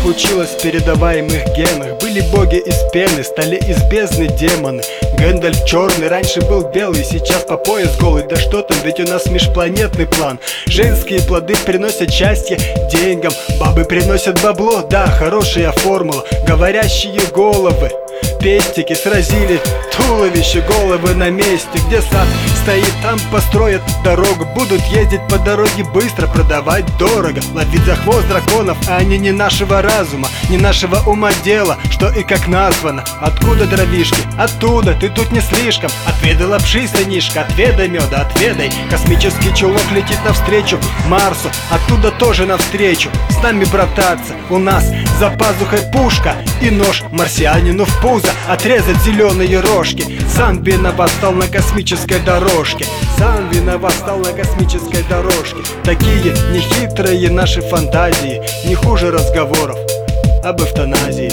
случилось в передаваемых генах. Были боги из пены, стали из бездны демоны. Гэндальф черный, раньше был белый, сейчас по пояс голый. Да что там, ведь у нас межпланетный план. Женские плоды приносят счастье деньгам, бабы приносят бабло, да, хорошая формула. Говорящие головы, пестики сразили туловище, головы на месте. Где сад стоит, там построят дорогу. Будут ездить по дороге быстро, продавать дорого. Ловить за хвост драконов, а они не нашего разума, не нашего ума дело, что и как названо. Откуда дровишки? Оттуда, ты тут не слишком. Отведай лапши, сынишка, отведай меда, отведай. Космический чулок летит навстречу Марсу, оттуда тоже навстречу. С нами брататься, у нас за пазухой пушка и нож марсианину в пузо отрезать зеленые рожки. Сам виноват стал на космической дорожке. Сам виноват стал на космической дорожке. Такие нехитрые наши фантазии, не хуже разговоров об эвтаназии.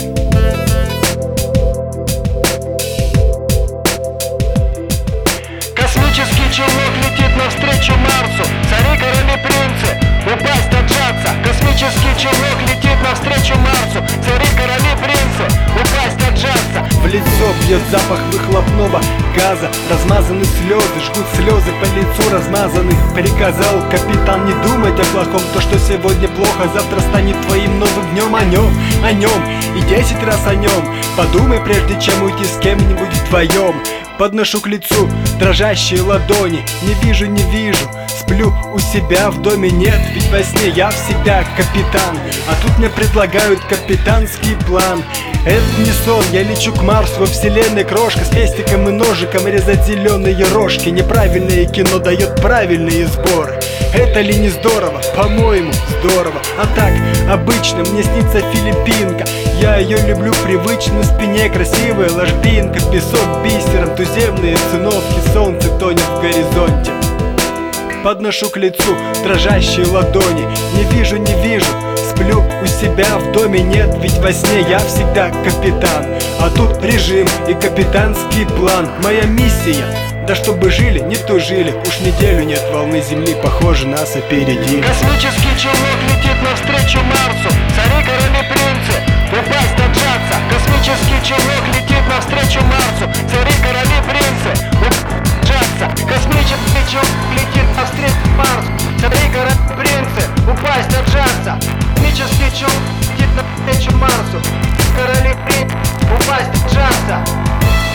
Космический чулок летит навстречу Марсу. Цари, короли, принцы, упасть, отжаться. Космический чулок летит навстречу Марсу. Цари, короли, принцы, упасть, отжаться. В лицо бьет запах выхлопного газа. Размазаны слезы, жгут слезы по лицу размазаны. Приказал капитан не думать о плохом. То, что сегодня плохо, завтра станет твоим новым днем. О нем и 10 раз о нем подумай, прежде чем уйти с кем-нибудь вдвоем. Подношу к лицу дрожащие ладони. Не вижу, сплю у себя в доме. Нет, ведь во сне я в себя капитан. А тут мне предлагают капитанский план. Это не сон, я лечу к Марсу, во вселенной крошка. С пестиком и ножиком резать зеленые рожки. Неправильное кино дает правильные сборы. Это ли не здорово? По-моему, здорово. А так, обычно мне снится Филиппинка. Я ее люблю привычно, на спине красивая ложбинка. Песок бисером, туземные циновки, солнце тонет в горизонте. Подношу к лицу дрожащие ладони. Не вижу, сплю у себя в доме. Нет, ведь во сне я всегда капитан. А тут режим и капитанский план. Моя миссия, да чтобы жили, не тужили. Уж неделю нет волны земли, похоже, нас опередили. Космический чулок летит навстречу Марсу. Цари, короли, принцы, упасть, отжаться. Космический чулок летит навстречу Марсу. Цари, короли, принцы, отжаться. Космический чулок летит навстречу Марсу. Цари, короли, принцы, упасть, отжаться. Космический чулок летит навстречу Марсу. Короли, принцы, упасть, отжаться.